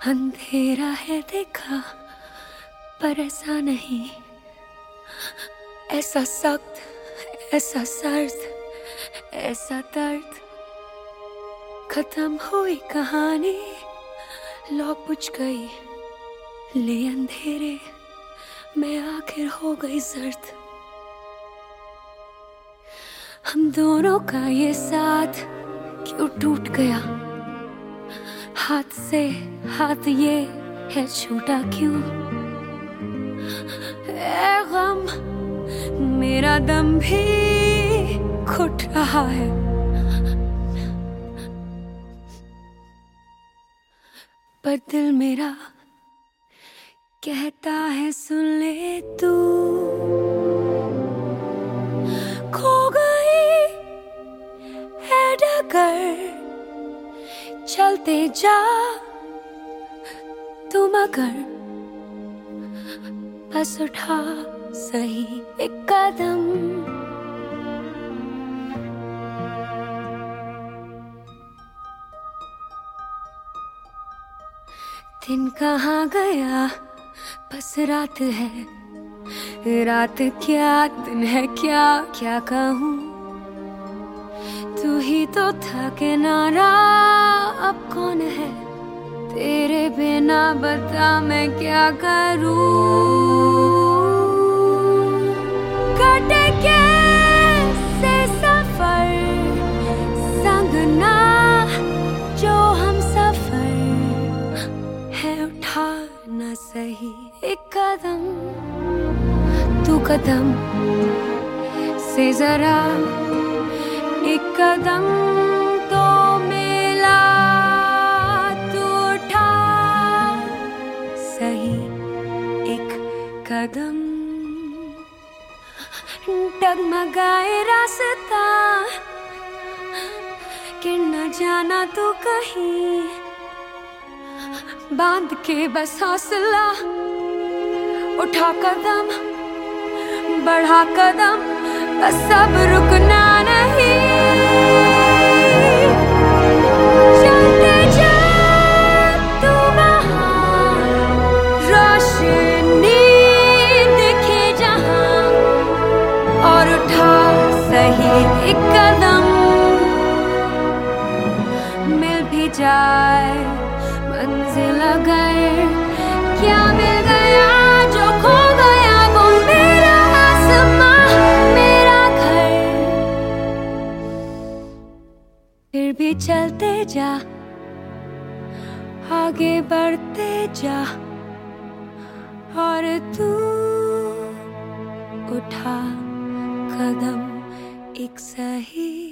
अंधेरा है देखा, पर ऐसा नहीं, ऐसा सख्त, ऐसा सर्द, ऐसा दर्द। खत्म हुई कहानी, लौ बुझ गई, ले अंधेरे मैं आखिर हो गई जर्द। हम दोनों का ये साथ क्यों टूट गया, हाथ से हाथ ये है छूटा क्यों। ऐ गम मेरा दम भी घुट रहा है, पर दिल मेरा कहता है सुन ले तू। खो गई है डगर, चलते जा तू मगर, बस उठा सही एक कदम। दिन कहाँ गया, बस रात है, रात क्या दिन है, क्या क्या कहूँ। तू ही तो था किनारा, अब कौन है तेरे बिना, बता मैं क्या करूँ। कटे कैसे सफर संग ना, जो हम सफर है उठाना सही एक कदम। तू कदम से जरा एक कदम तो मिला, तू उठा सही एक कदम। डगमगाए रास्ता कि न जाना तू कहीं, बांध के बस हौसला, उठा कदम बढ़ा कदम, बस अब रुकना नहीं। चलते जा तू वहाँ, रोशनी दिखे जहाँ, और उठा सही एक कदम। मिल भी जाए मंजिल अगर, क्या मिल गया जो खो गया, वो मेरा आसमां, मेरा घर। फिर भी चलते जा, आगे बढ़ते जा, और तू उठा कदम एक सही